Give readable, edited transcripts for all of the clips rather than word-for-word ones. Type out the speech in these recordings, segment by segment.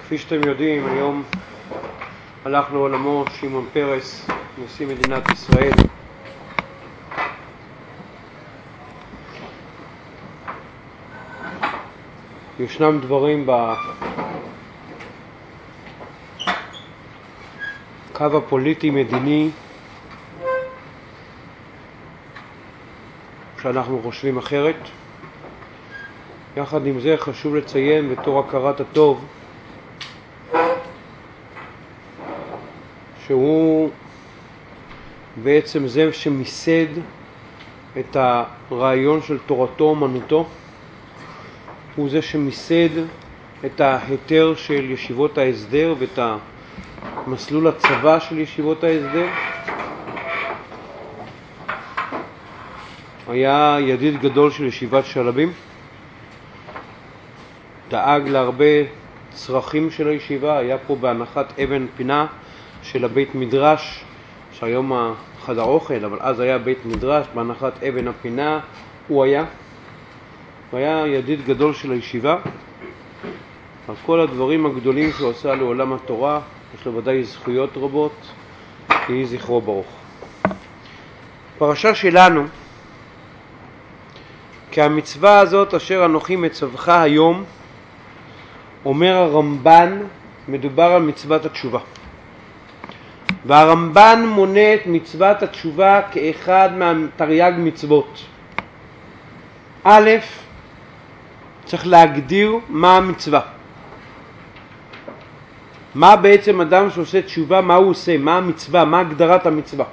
כפי שאתם יודעים, היום הלך לעולמו שמעון פרס, נשיא מדינת ישראל. ישנם דברים בקו הפוליטי-מדיני שאנחנו חושבים אחרת. יחד עם זה חשוב לציין בתור הכרת הטוב שהוא בעצם זה שמיסד את הרעיון של תורתו אומנותו, הוא זה שמיסד את ההיתר של ישיבות ההסדר ואת המסלול הצבא של ישיבות ההסדר. היה ידיד גדול של ישיבת שלבים, דאג להרבה צרכים של הישיבה, היה פה בהנחת אבן פינה של הבית מדרש, שהיום חדר אוכל, אבל אז היה בית מדרש, בהנחת אבן הפינה הוא היה ידיד גדול של הישיבה. על כל הדברים הגדולים שהוא עשה לעולם התורה, יש לו ודאי זכויות רבות, יהי זכרו ברוך. פרשה שלנו, כי המצווה הזאת אשר אנוכי מצווך היום, אומר הרמב"ן, מדובר על מצוות התשובה. והרמב"ן מונה את מצוות התשובה כאחד מהתרי"ג מצוות. א', צריך להגדיר מה המצווה. מה בעצם אדם שעושה תשובה, מה הוא עושה, מה המצווה, מה הגדרת המצווה.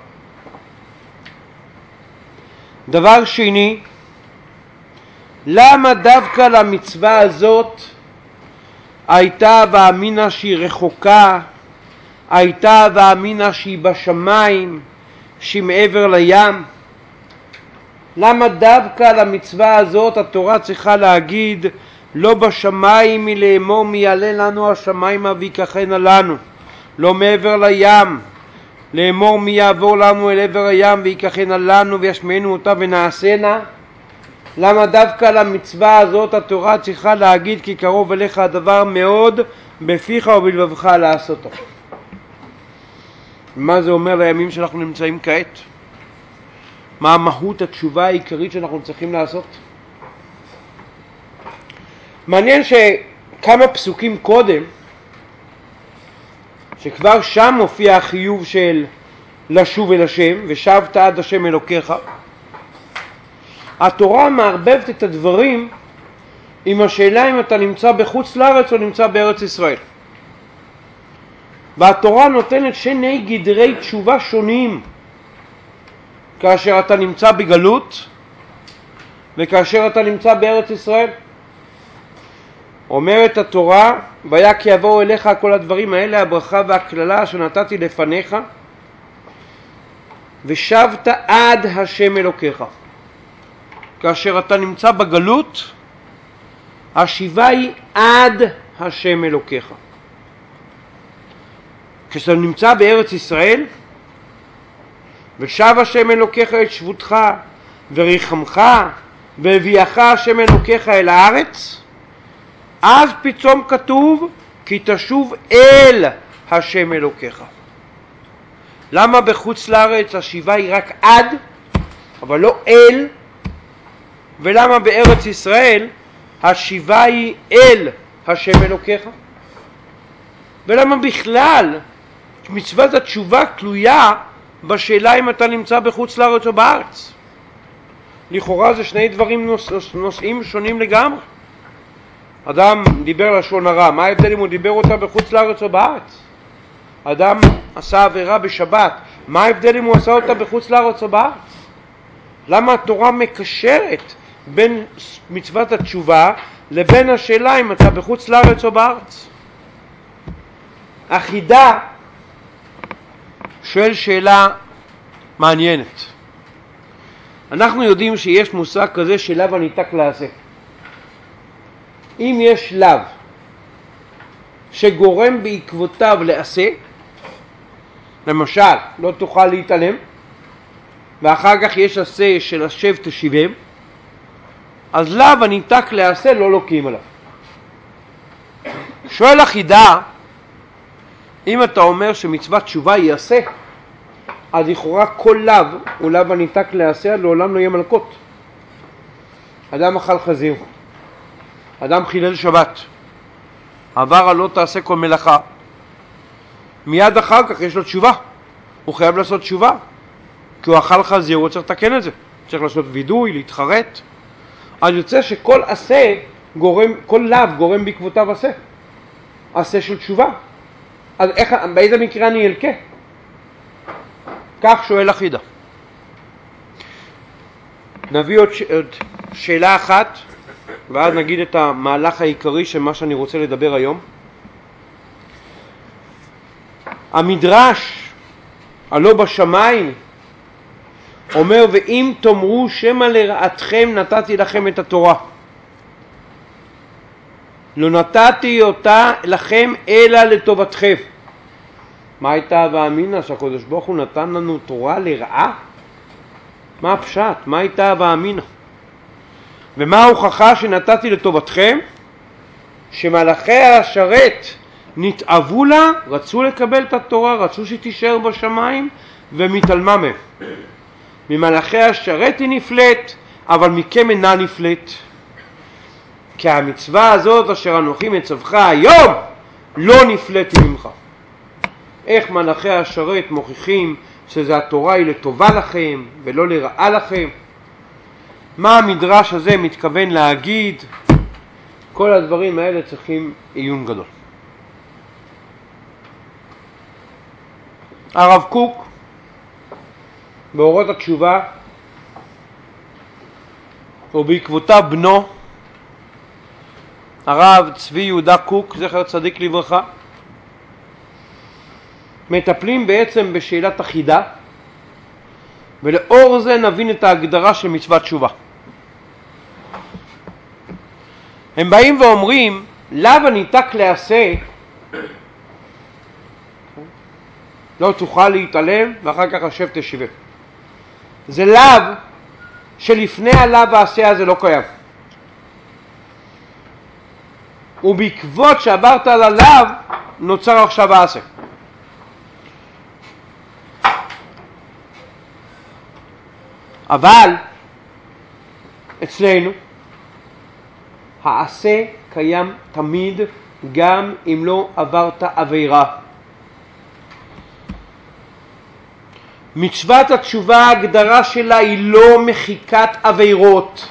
דבר שני, למה דווקא למצווה הזאת הייתה ואמינה שהיא רחוקה, הייתה ואמינה שהיא בשמיים, שהיא מעבר לים? למה דווקא למצווה הזאת התורה צריכה להגיד לא בשמיים מלאמור מי יעלה לנו השמיימה ויקחנה לנו, לא מעבר לים לאמור מי יעבור לנו אל עבר הים ויקחנה לנו וישמענו אותה ונעשנה? למה דווקא למצווה הזאת התורה צריכה להגיד כי קרוב אליך הדבר מאוד בפיך ובלבבך לעשותו? מה זה אומר לימים שאנחנו נמצאים כעת? מה מהות התשובה העיקרית שאנחנו צריכים לעשות? מעניין שכמה פסוקים קודם, שכבר שם מופיע החיוב של לשוב אל השם, ושבת עד השם אלוקיך, התורה מערבבת את הדברים עם השאלה אם אתה נמצא בחוץ לארץ או נמצא בארץ ישראל. והתורה נותנת שני גדרי תשובה שונים, כאשר אתה נמצא בגלות וכאשר אתה נמצא בארץ ישראל. אומרת התורה, והיה כי יבואו אליך כל הדברים האלה, הברכה והכללה שנתתי לפניך, ושבת עד השם אלוקיך. כאשר אתה נמצא בגלות, השיבה היא עד השם אלוקיך. כשאתה נמצא בארץ ישראל, ושב השם אלוקיך את שבותך וריחמך והביאך השם אלוקיך אל הארץ, אז פתאום כתוב כי תשוב אל השם אלוקיך. למה בחוץ לארץ השיבה היא רק עד אבל לא אל? ולמה בארץ ישראל השיבה היא אל השם אלוקיך? ולמה בכלל מצוות התשובה תלויה בשאלה אם אתה נמצא בחוץ לארץ או בארץ? לכאורה זה שני דברים נושאים שונים לגמרי. אדם דיבר לשון הרע, מה ההבדל אם הוא דיבר אותה בחוץ לארץ או בארץ? אדם עשה עבירה בשבת, מה ההבדל אם הוא עשה אותה בחוץ לארץ או בארץ? למה התורה מקשרת בין מצוות התשובה לבין השאלה אם אתה בחוץ לארץ או בארץ? החידה שואל שאלה מעניינת. אנחנו יודעים שיש מושג כזה של לאו הניתק לעשה. אם יש לאו שגורם בעקבותיו לעשה, למשל לא תוכל להתעלם, ואחר כך יש עשה של השב תשיבם, אז לאו הניתק לעשה לא לוקים עליו. שואל החידה, אם אתה אומר שמצוות תשובה היא עשה, אז לכאורה כל לאו הוא לאו הניתק לעשה, לעולם לא יהיה מלכות. אדם אכל חזיר, אדם חילל שבת, עבר על לא תעשה כל מלאכה, מיד אחר כך יש לו תשובה, הוא חייב לעשות תשובה, כי הוא אכל חזיר, הוא צריך לתקן את זה, צריך לעשות וידוי, להתחרט. אז יוצא שכל עשה גורם, כל לאו גורם בעקבותיו עשה, עשה של תשובה. אז איך, באיזה מקרה אני אלכה? כך שואל החידה. נביא עוד שאלה אחת, ואז נגיד את המהלך העיקרי של מה שאני רוצה לדבר היום. המדרש הלא בשמיים אומר, ואם תאמרו שמא לרעתכם נתתי לכם את התורה, לא נתתי אותה לכם אלא לטובתכם. מה הייתה ואמינא שהקדוש ברוך הוא נתן לנו תורה לרעה? מה הפשט? מה הייתה ואמינא? ומה ההוכחה שנתתי לטובתכם? שמלאכי השרת נתאבו לה, רצו לקבל את התורה, רצו שתישאר בשמיים, ומתעלמה מהם. ממלאכי השרת היא נפלט, אבל מכם אינה נפלט. כי המצווה הזאת אשר אנוכי מצווך היום לא נפלט ממך. איך מלאכי השרת מוכיחים שזה התורה היא לטובה לכם ולא לרעה לכם? מה המדרש הזה מתכוון להגיד? כל הדברים האלה צריכים עיון גדול. הרב קוק באורות התשובה ובעקבותיו בנו הרב צבי יהודה קוק זכר צדיק לברכה מטפלים בעצם בשאלת החידה, ולאור זה נבין את ההגדרה של מצוות תשובה. הם באים ואומרים, לאו הניתק לעשה לא תוכל להתעלם ואחר כך השב תשיבה. זה לאו שלפני הלאו העשה הזה לא קיים, ובעקבות שעברת על הלאו נוצר עכשיו העשה. אבל אצלנו העשה קיים תמיד, גם אם לא עברת עבירה. מצוות התשובה, ההגדרה שלה היא לא מחיקת עבירות.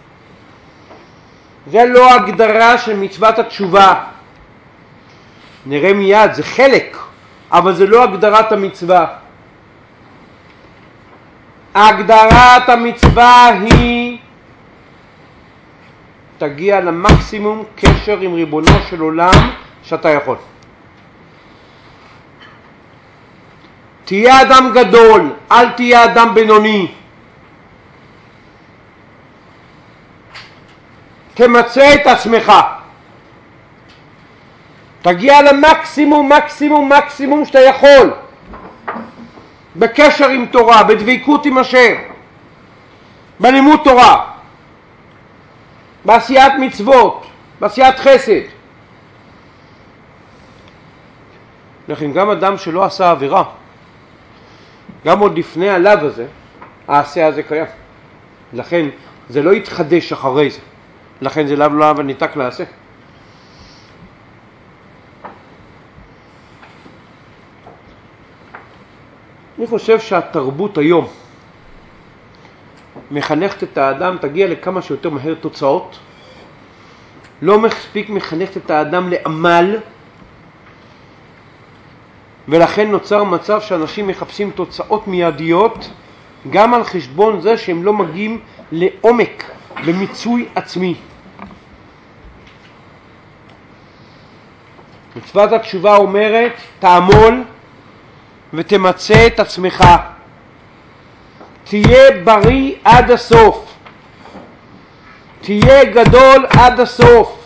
זה לא הגדרה של מצוות התשובה. נראה מיד, זה חלק, אבל זה לא הגדרת המצווה. הגדרת המצווה היא תגיע למקסימום קשר עם ריבונו של עולם שאתה יכול. תהיה אדם גדול, אל תהיה אדם בינוני. תמצא את עצמך. תגיע למקסימום, מקסימום, מקסימום שאתה יכול. בקשר עם תורה, בדבקות עם השם, בלימוד תורה, בעשיית מצוות, בעשיית חסד. לכן גם אדם שלא עשה עבירה, גם עוד לפני הלאו הזה, העשה הזה קיים. לכן זה לא יתחדש אחרי זה. לכן זה לאו לא ניתק לעשה. אני חושב שהתרבות היום מחנכת את האדם, תגיע לכמה שיותר מהר תוצאות, לא מספיק מחנכת את האדם לעמל, ולכן נוצר מצב שאנשים מחפשים תוצאות מיידיות, גם על חשבון זה שהם לא מגיעים לעומק במיצוי עצמי. מצוות התשובה אומרת, תעמול ותמצא את עצמך, תהיה בריא עד הסוף, תהיה גדול עד הסוף.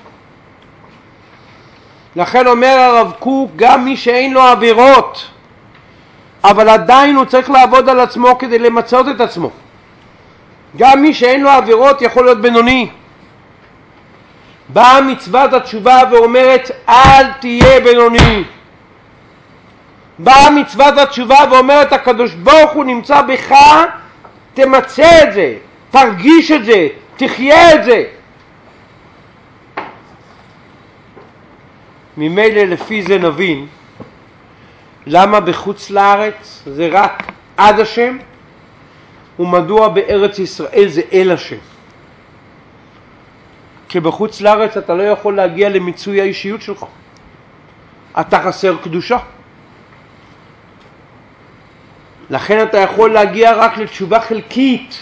לכן אומר הרב קוק, גם מי שאין לו עבירות אבל עדיין הוא צריך לעבוד על עצמו כדי למצות את עצמו, גם מי שאין לו עבירות יכול להיות בינוני. באה מצוות התשובה ואומרת אל תהיה בינוני. באה מצוות התשובה ואומרת הקדוש ברוך הוא נמצא בך, תמצא את זה, תרגיש את זה, תחיה את זה. ממילא לפי זה נבין למה בחוץ לארץ זה רק עד השם ומדוע בארץ ישראל זה אל השם. כי בחוץ לארץ אתה לא יכול להגיע למיצוי האישיות שלך, אתה חסר קדושה, לכן אתה יכול להגיע רק לתשובה חלקית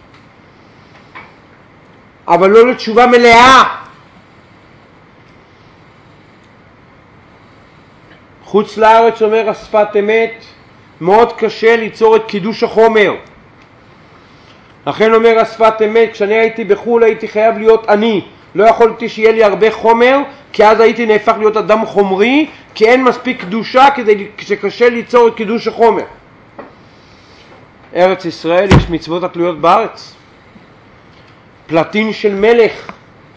אבל לא לתשובה מלאה. חוץ לארץ אומר השפת אמת מאוד קשה ליצור את קידוש החומר, לכן אומר השפת אמת כשאני הייתי בחו"ל הייתי חייב להיות אני, לא יכולתי שיהיה לי הרבה חומר כי אז הייתי נהפך להיות אדם חומרי כי אין מספיק קדושה כדי שקשה ליצור את קידוש החומר. ארץ ישראל יש מצוות התלויות בארץ, פלטין של מלך,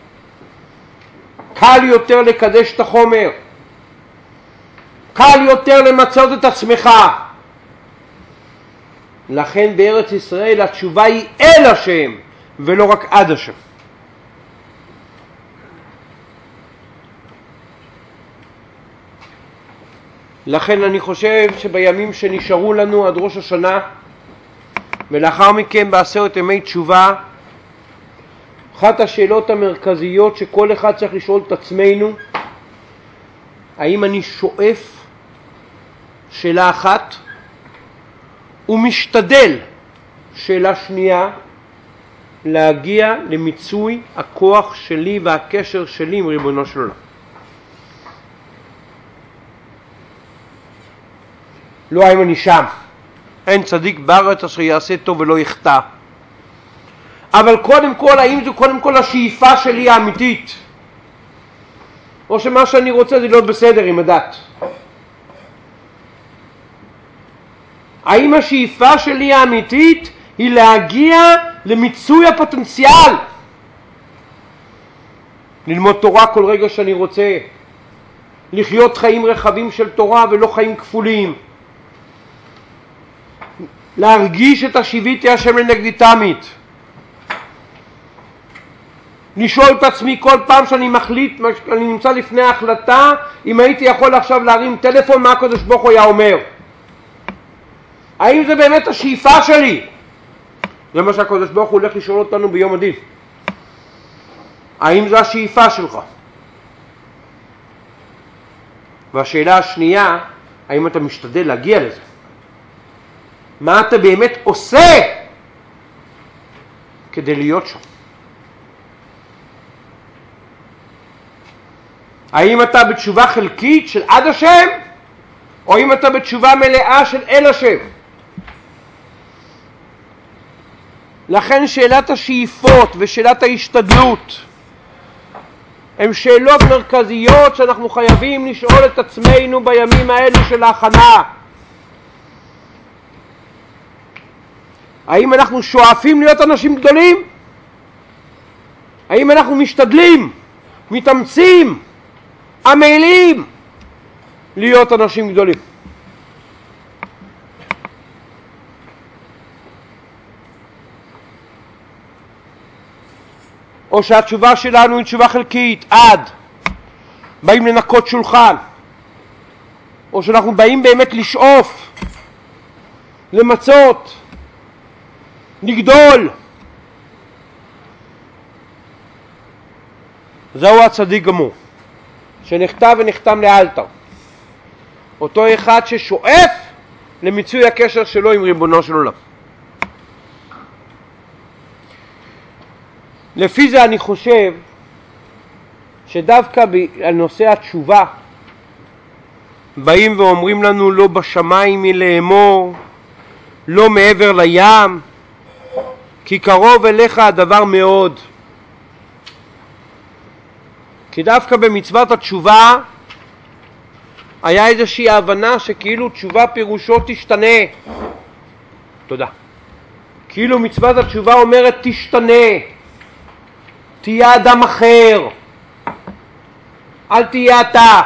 קל יותר לקדש את החומר, קל יותר למצות את עצמך, לכן בארץ ישראל התשובה היא אל השם ולא רק עד השם. לכן אני חושב שבימים שנשארו לנו עד ראש השנה ולאחר מכן בעשרת ימי תשובה, אחת השאלות המרכזיות שכל אחד צריך לשאול את עצמנו, האם אני שואף, שאלה אחת, ומשתדל, שאלה שנייה, להגיע למיצוי הכוח שלי והקשר שלי עם ריבונו של עולם. לא האם אני שם, אין צדיק בארץ אשר יעשה טוב ולא יחטא, אבל קודם כל האם זו קודם כל השאיפה שלי האמיתית, או שמה שאני רוצה זה להיות בסדר עם הדת. האם השאיפה שלי האמיתית היא להגיע למיצוי הפוטנציאל, ללמוד תורה כל רגע שאני רוצה, לחיות חיים רחבים של תורה ולא חיים כפולים, להרגיש את השיביתי השם לנגדי תמיד, לשאול את עצמי כל פעם שאני מחליט, אני נמצא לפני ההחלטה, אם הייתי יכול עכשיו להרים טלפון מה הקדוש ברוך הוא היה אומר, האם זה באמת השאיפה שלי? זה מה שהקדוש ברוך הוא הולך לשאול אותנו ביום הדין, האם זה השאיפה שלך? והשאלה השנייה, האם אתה משתדל להגיע לזה? מה אתה באמת עושה כדי להיות שם? האם אתה בתשובה חלקית של עד השם, או האם אתה בתשובה מלאה של אל השם? לכן שאלת השאיפות ושאלת ההשתדלות הן שאלות מרכזיות שאנחנו חייבים לשאול את עצמנו בימים האלו של ההכנה. האם אנחנו שואפים להיות אנשים גדולים? האם אנחנו משתדלים, מתאמצים, עמלים להיות אנשים גדולים? או שהתשובה שלנו היא תשובה חלקית, עד, באים לנקות שולחן, או שאנחנו באים באמת לשאוף, למצות, לגדול. זהו הצדיק גמור, שנכתב ונחתם לאלתר, אותו אחד ששואף למיצוי הקשר שלו עם ריבונו של עולם. לפי זה אני חושב שדווקא על נושא התשובה באים ואומרים לנו לא בשמיים מלאמור, לא מעבר לים, כי קרוב אליך הדבר מאוד. כי דווקא במצוות התשובה היה איזושהי הבנה שכאילו תשובה פירושו תשתנה. תודה. כאילו מצוות התשובה אומרת תשתנה, תהיה אדם אחר, אל תהיה אתה.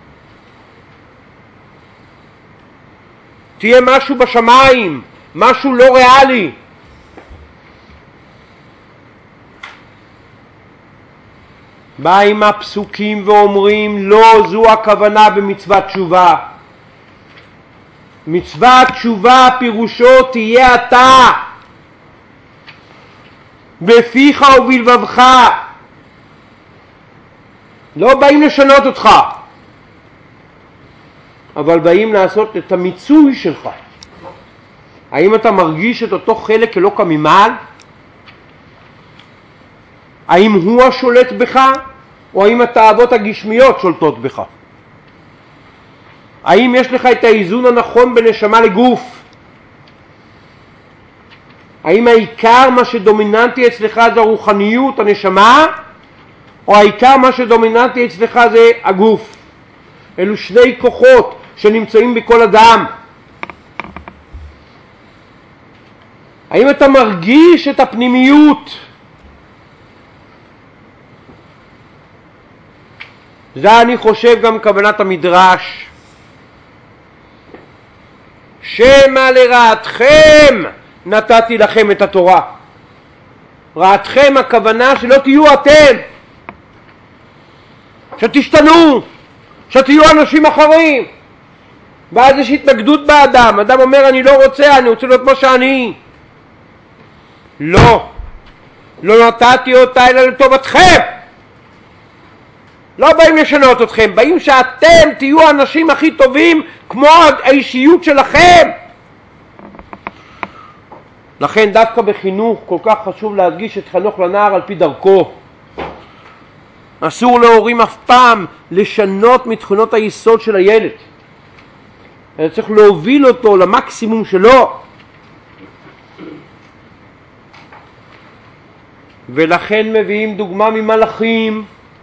תהיה משהו בשמיים, משהו לא ריאלי. באים הפסוקים ואומרים, לא זו הכוונה במצוות תשובה. מצוות תשובה פירושו תהיה אתה, בפיך ובלבבך. לא באים לשנות אותך, אבל באים לעשות את המיצוי שלך. האם אתה מרגיש את אותו חלק אלוקא ממעל? האם הוא השולט בך, או האם התאוות הגשמיות שולטות בך? האם יש לך את האיזון הנכון בין נשמה לגוף? האם העיקר מה שדומיננטי אצלך זה הרוחניות, הנשמה, או העיקר מה שדומיננטי אצלך זה הגוף? אלו שני כוחות שנמצאים בכל אדם. האם אתה מרגיש את הפנימיות? זה אני חושב גם כוונת המדרש. שמא לרעתכם נתתי לכם את התורה. רעתכם הכוונה שלא תהיו אתם, שתשתנו, שתהיו אנשים אחרים. ואז יש התנגדות באדם. אדם אומר אני לא רוצה, אני רוצה להיות מה שאני. לא, לא נתתי אותה אלא לטובתכם. לא באים לשנות אתכם, באים שאתם תהיו האנשים הכי טובים כמו האישיות שלכם. לכן דווקא בחינוך כל כך חשוב להדגיש את חנוך לנער על פי דרכו. אסור להורים אף פעם לשנות מתכונות היסוד של הילד. אתה צריך להוביל אותו למקסימום שלו. ולכן מביאים דוגמה ממלאכים.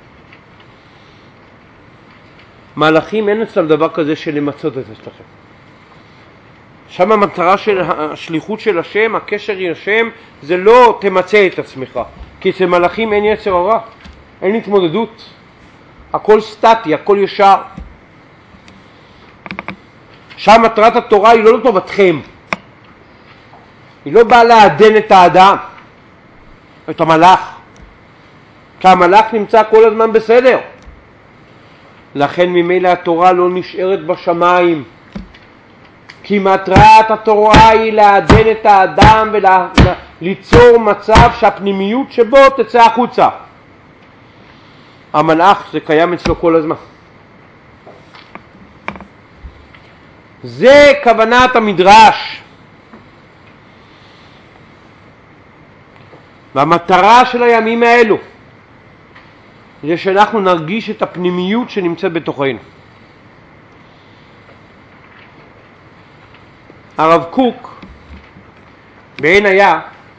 מלאכים אין אצלם דבר כזה של למצות את אצלכם. שם המטרה של השליחות של השם, הקשר עם השם, זה לא תמצא את עצמך. כי אצל מלאכים אין יצר הרע, אין התמודדות. הכל סטטי, הכל ישר. שם מטרת התורה היא לא לטובתכם. היא לא באה לעדן את האדם, את המלאך. כי המלאך נמצא כל הזמן בסדר. לכן ממילא התורה לא נשארת בשמיים. כי מטרת התורה היא לעדן את האדם וליצור מצב שהפנימיות שבו תצא החוצה. המלאך זה קיים אצלו כל הזמן. זה כוונת המדרש. והמטרה של הימים האלו זה שאנחנו נרגיש את הפנימיות שנמצאת בתוכנו. הרב קוק בעין היה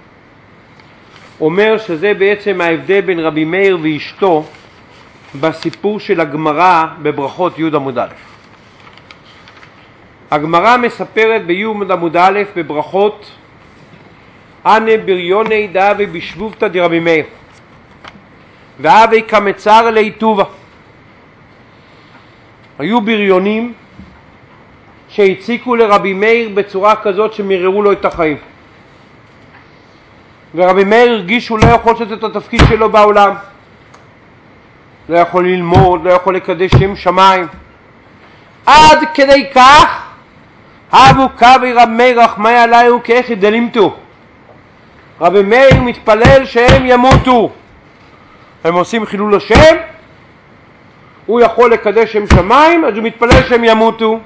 אומר שזה בעצם ההבדל בין רבי מאיר ואשתו בסיפור של הגמרא בברכות י' עמוד א'. הגמרא מספרת בי' עמוד א' בברכות אנה בריוני דאבי בשבובתא דרבי מאיר ואבי כמצר אלי טובה. היו בריונים שהציקו לרבי מאיר בצורה כזאת שמררו לו את החיים, ורבי מאיר הרגיש שהוא לא יכול לעשות את התפקיד שלו בעולם, לא יכול ללמוד, לא יכול לקדש שם שמיים. עד כדי כך הבו קווי רבי מאיר רחמי עליהו כאיכי דלימתו. רבי מאיר מתפלל שהם ימותו. הם עושים חילול השם, הוא יכול לקדש שם שמיים, אז הוא מתפלל שהם ימותו.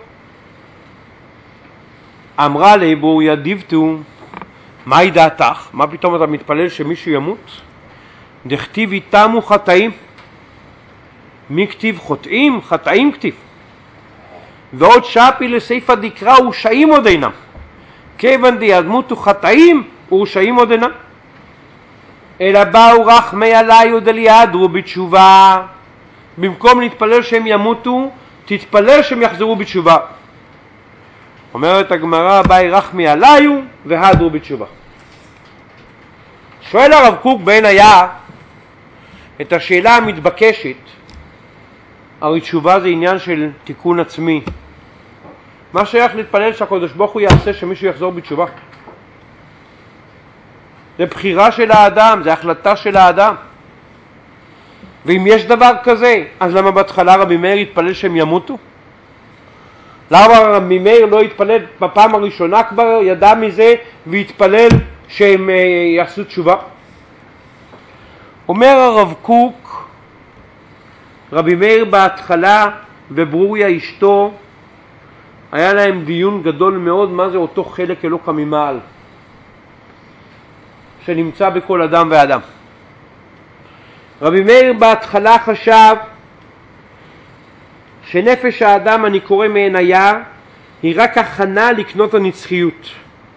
אמרה ליבור ידיבתו, מהי דעתך? מה פתאום אתה מתפלל שמישהו ימות? דכתיב איתמו חטאים. מי כתיב חוטאים? חטאים כתיב. ועוד שפי לסייפא דקרא ורשעים עוד אינם. כיוון דימותו חטאים ורשעים עוד אינם. אלא באו רחמי עליו דליהדרו בתשובה. במקום להתפלל שהם ימותו, תתפלל שהם יחזרו בתשובה. אומרת הגמרא, באי רחמי עליו והדרו בתשובה. שואל הרב קוק בעין היה את השאלה המתבקשת, הרי תשובה זה עניין של תיקון עצמי. מה שייך להתפלל שהקדוש ברוך הוא יעשה שמישהו יחזור בתשובה? זה בחירה של האדם, זה החלטה של האדם. ואם יש דבר כזה, אז למה בהתחלה רבי מאיר התפלל שהם ימותו? למה רבי מאיר לא התפלל בפעם הראשונה, כבר ידע מזה והתפלל שהם יעשו תשובה? אומר הרב קוק, רבי מאיר בהתחלה וברוריה אשתו, היה להם דיון גדול מאוד מה זה אותו חלק אלוקא ממעל שנמצא בכל אדם ואדם. רבי מאיר בהתחלה חשב שנפש האדם, אני קורא מעין היער, היא רק הכנה לקנות הנצחיות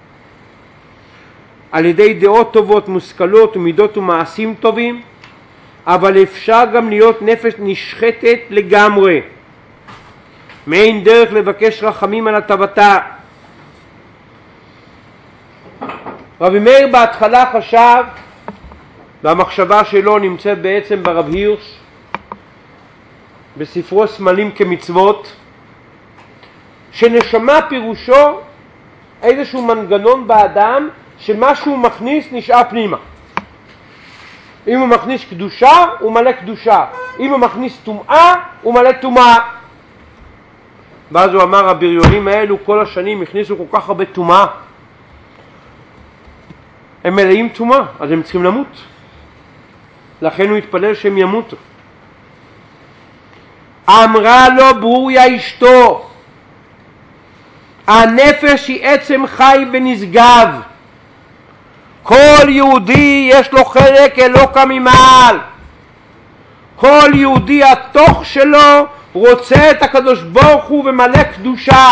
על ידי דעות טובות, מושכלות ומידות ומעשים טובים, אבל אפשר גם להיות נפש נשחטת לגמרי, מעין דרך לבקש רחמים על הטבתה. רבי מאיר בהתחלה חשב, והמחשבה שלו נמצאת בעצם ברב הירש בספרו סמלים כמצוות, שנשמה פירושו איזשהו מנגנון באדם שמה שהוא מכניס נשאר פנימה. אם הוא מכניס קדושה הוא מלא קדושה, אם הוא מכניס טומאה הוא מלא טומאה. ואז הוא אמר, הבריונים האלו כל השנים הכניסו כל כך הרבה טומאה, הם מלאים טומאה, אז הם צריכים למות, לכן הוא התפלל שהם ימותו. אמרה לו ברוריה אשתו, הנפש היא עצם חי ונשגב, כל יהודי יש לו חלק אלוקא ממעל, כל יהודי התוך שלו רוצה את הקדוש ברוך הוא ומלא קדושה.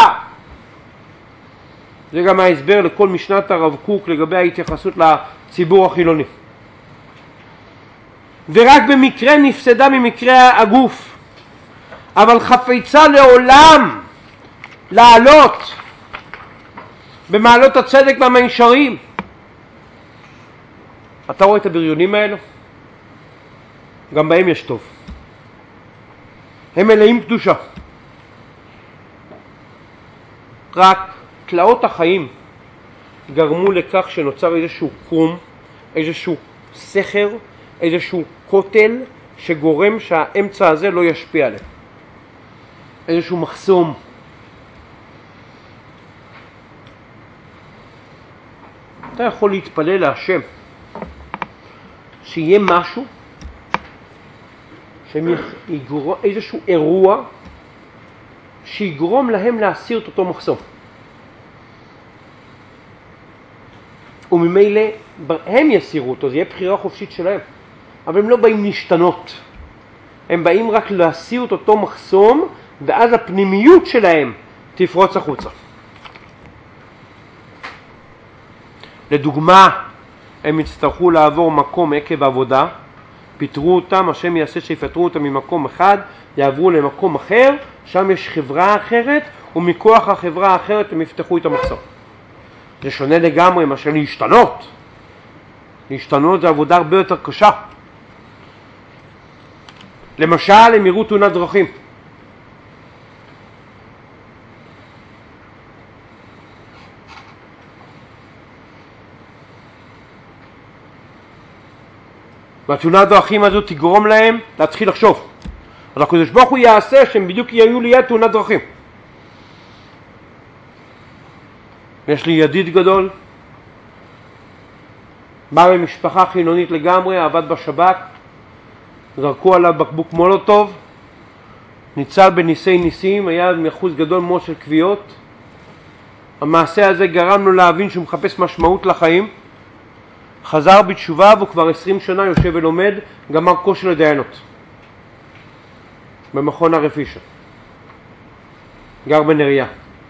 זה גם ההסבר לכל משנת הרב קוק לגבי ההתייחסות לציבור החילוני. ורק במקרה נפסדה ממקרה הגוף, אבל חפצה לעולם לעלות במעלות הצדק והמישרים. אתה רואה את הבריונים האלו? גם בהם יש טוב, הם מלאים קדושה. רק תלאות החיים גרמו לכך שנוצר איזשהו קרום, איזשהו סכר, איזשהו קוטל שגורם שהאמצע הזה לא ישפיע עליהם, איזשהו מחסום. אתה יכול להתפלל להשם שיהיה משהו, איזשהו אירוע שיגרום להם להסיר את אותו מחסום, וממילא הם יסירו אותו, זה יהיה בחירה חופשית שלהם. אבל הם לא באים להשתנות, הם באים רק להסיר את אותו מחסום, ואז הפנימיות שלהם תפרוץ החוצה. לדוגמה, הם יצטרכו לעבור מקום עקב עבודה, פיתרו אותם, השם יעשה שיפטרו אותם ממקום אחד, יעברו למקום אחר, שם יש חברה אחרת, ומכוח החברה האחרת הם יפתחו את המחסום. זה שונה לגמרי מאשר להשתנות. להשתנות זה עבודה הרבה יותר קשה. למשל, הם יראו תאונת דרכים. והתאונת דרכים הזו תגרום להם להתחיל לחשוב. אז הקדוש ברוך הוא יעשה שהם בדיוק יהיו ליד תאונת דרכים. יש לי ידיד גדול, בא ממשפחה חילונית לגמרי, עבד בשב"כ, זרקו עליו בקבוק מולוטוב, ניצל בניסי ניסים, היה מאחוז גדול מאוד של קביעות. המעשה הזה גרם לו להבין שהוא מחפש משמעות לחיים, חזר בתשובה והוא כבר 20 שנה יושב ולומד, גמר כושר לדיינות במכון הרפישה, גר בנריה.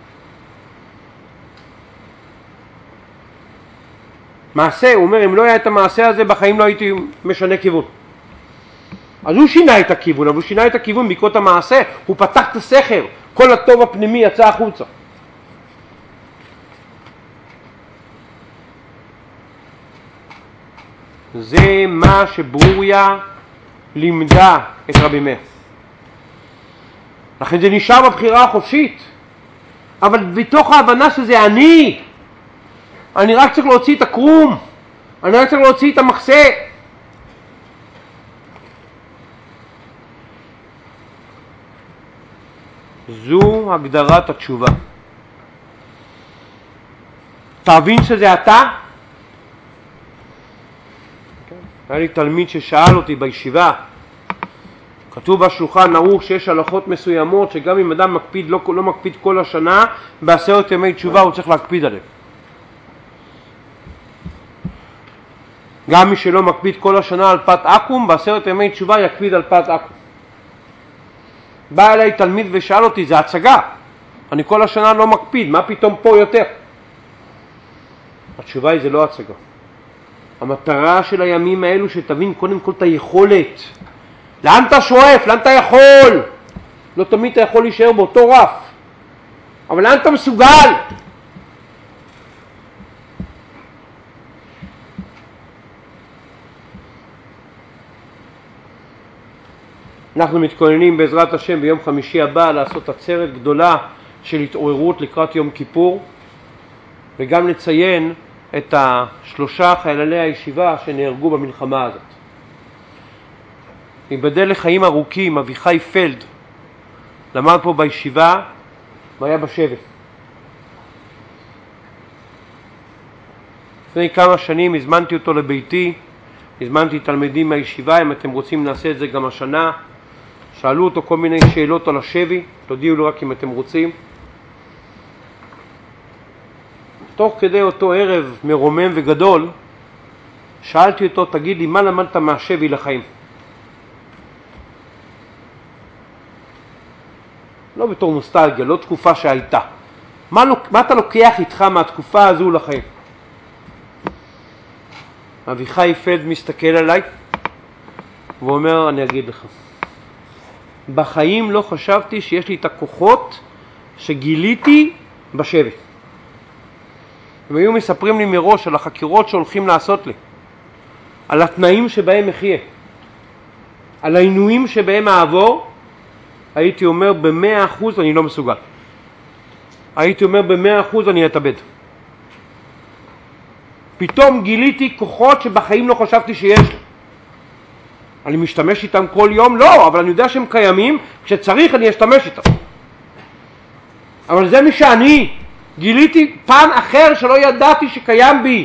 מעשה, הוא אומר, אם לא היה את המעשה הזה בחיים לא הייתי משנה כיוון. אז הוא שינה את הכיוון, אבל הוא שינה את הכיוון בעקבות המעשה, הוא פתח את הסכר, כל הטוב הפנימי יצא החוצה. זה מה שברוריה לימדה את רבי מאיר. לכן זה נשאר בבחירה החופשית. אבל בתוך ההבנה שזה אני רק צריך להוציא את הקרום, אני רק צריך להוציא את המחסה. זו הגדרת התשובה. תבין שזה אתה? היה לי תלמיד ששאל אותי בישיבה, כתוב בשולחן ערוך שיש הלכות מסוימות שגם אם אדם מקפיד, לא מקפיד כל השנה, ב10 ימי תשובה הוא צריך להקפיד עליהם. גם מי שלא מקפיד כל השנה על פת עקום, ב10 ימי תשובה יקפיד על פת עקום. בא אליי תלמיד ושאל אותי, זה הצגה, אני כל השנה לא מקפיד, מה פתאום פה יותר? התשובה היא, זה לא הצגה. המטרה של הימים האלו שתבין קודם כל את היכולת. לאן אתה שואף? לאן אתה יכול? לא תמיד אתה יכול להישאר באותו רף, אבל לאן אתה מסוגל? אנחנו מתכוננים בעזרת השם ביום חמישי הבא לעשות עצרת גדולה של התעוררות לקראת יום כיפור, וגם לציין את 3 חיילי הישיבה שנהרגו במלחמה הזאת. ייבדל לחיים ארוכים, אביחי פלד, למד פה בישיבה והיה בשבי. לפני כמה שנים הזמנתי אותו לביתי, הזמנתי תלמידים מהישיבה, אם אתם רוצים נעשה את זה גם השנה. שאלו אותו כל מיני שאלות על השבי, תודיעו לו רק אם אתם רוצים. תוך כדי אותו ערב מרומם וגדול, שאלתי אותו, תגיד לי, מה למדת מהשבי לחיים? לא בתור נוסטלגיה, לא תקופה שהייתה. מה אתה לוקח איתך מהתקופה הזו לחיים? אביחי פלד מסתכל עליי ואומר, אני אגיד לך, בחיים לא חשבתי שיש לי את הכוחות שגיליתי בשבי. הם היו מספרים לי מראש על החקירות שהולכים לעשות לי, על התנאים שבהם אחיה, על העינויים שבהם אעבור. הייתי אומר ב100% אני לא מסוגל, הייתי אומר ב100% אני אתאבד. פתאום גיליתי כוחות שבחיים לא חשבתי שיש לי. אני משתמש איתם כל יום? לא, אבל אני יודע שהם קיימים, כשצריך אני אשתמש איתם. אבל זה מי שאני, גיליתי פן אחר שלא ידעתי שקיים בי.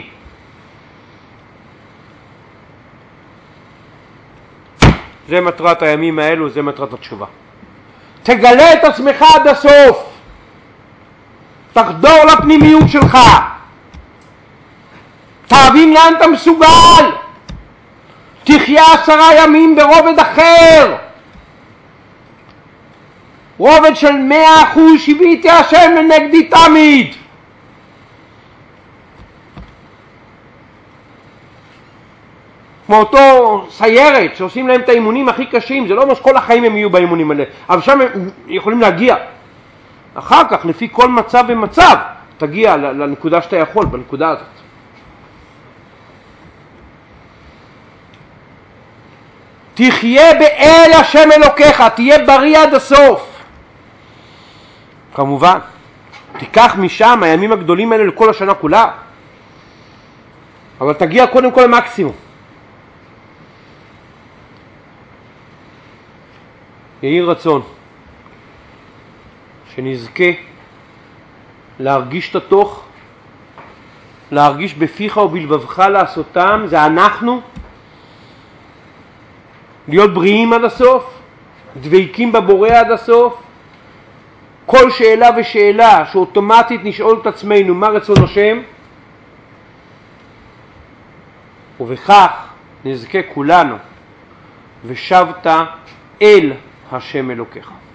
זה מטרת הימים האלו, זה מטרת התשובה. תגלה את עצמך עד הסוף, תחדור לפנימיות שלך, תבין לאן אתה מסוגל, תחיה 10 ימים ברובד אחר, רובד של 100%, שיביתי השם לנגדי תמיד. כמו אותו סיירת שעושים להם את האימונים הכי קשים, זה לא אומר שכל החיים הם יהיו באימונים האלה, אבל שם הם יכולים להגיע. אחר כך לפי כל מצב ומצב תגיע לנקודה שאתה יכול בנקודה הזאת. תחיה באל השם אלוקיך, תהיה בריא עד הסוף. כמובן תיקח משם הימים הגדולים האלה לכל השנה כולה, אבל תגיע קודם כל למקסימום. יהי רצון שנזכה להרגיש את התוך, להרגיש בפיך ובלבבך לעשותם, זה אנחנו, להיות בריאים עד הסוף, דבקים בבורא עד הסוף. כל שאלה ושאלה שאוטומטית נשאול את עצמנו מה רצון השם, ובכך נזכה כולנו ושבת אל השם אלוקיך.